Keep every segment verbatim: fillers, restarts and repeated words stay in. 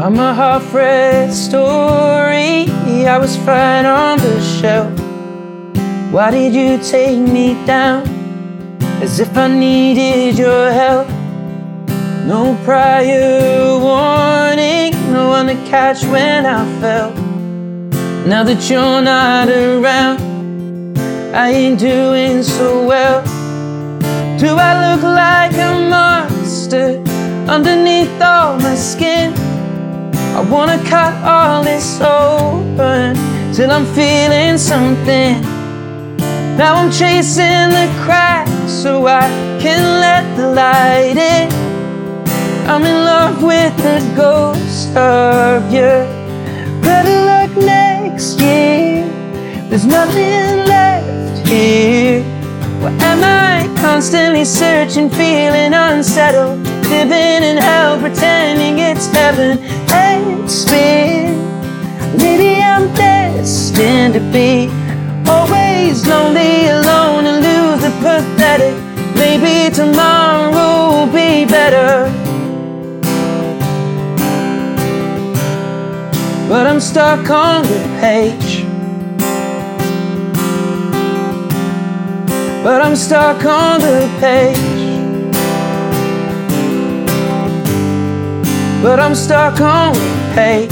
I'm a half-read story. I was fine on the shelf. Why did you take me down? As if I needed your help. No prior warning, no one to catch when I fell. Now that you're not around, I ain't doing so well. Do I look like a monster underneath all my skin? I wanna cut all this open till I'm feeling something. Now I'm chasing the cracks so I can let the light in. I'm in love with the ghost of you. Better luck next year. There's nothing left here. Why am I constantly searching, feeling unsettled, living in hell, pretending it's heaven? Expect maybe I'm destined to be always lonely, alone, and lose the pathetic. Maybe tomorrow will be better, but I'm stuck on the page. But I'm stuck on the page. But I'm stuck on the page.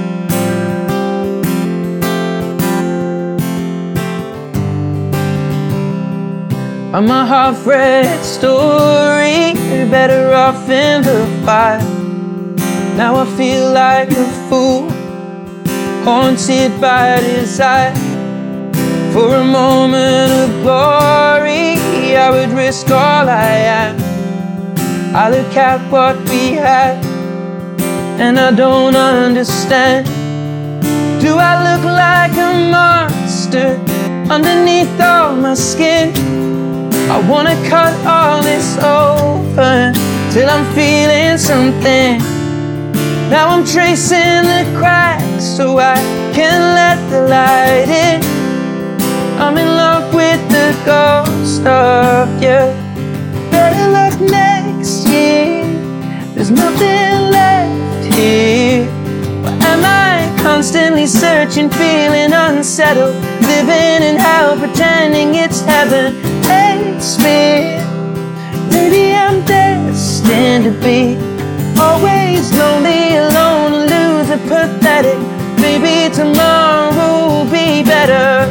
I'm a half-read story, better off in the fire. Now I feel like a fool, haunted by desire. For a moment of glory, I would risk all I am. I look at what we had, and I don't understand. Do I look like a monster underneath all my skin? I wanna cut all this open till I'm feeling something. Now I'm tracing the cracks so I can let the light in. I'm in love with the ghost of you. Better luck next year. There's nothing left here. Why am I constantly searching, feeling unsettled, living in hell, pretending it's heaven? Expect maybe I'm destined to be always lonely, alone, and lose the pathetic. Maybe tomorrow will be better,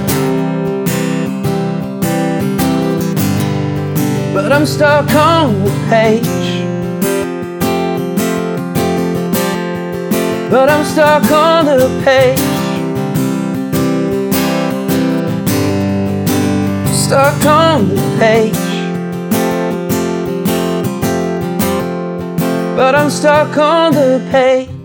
but I'm stuck on the page. But I'm stuck on the page. Stuck on the page. But I'm stuck on the page.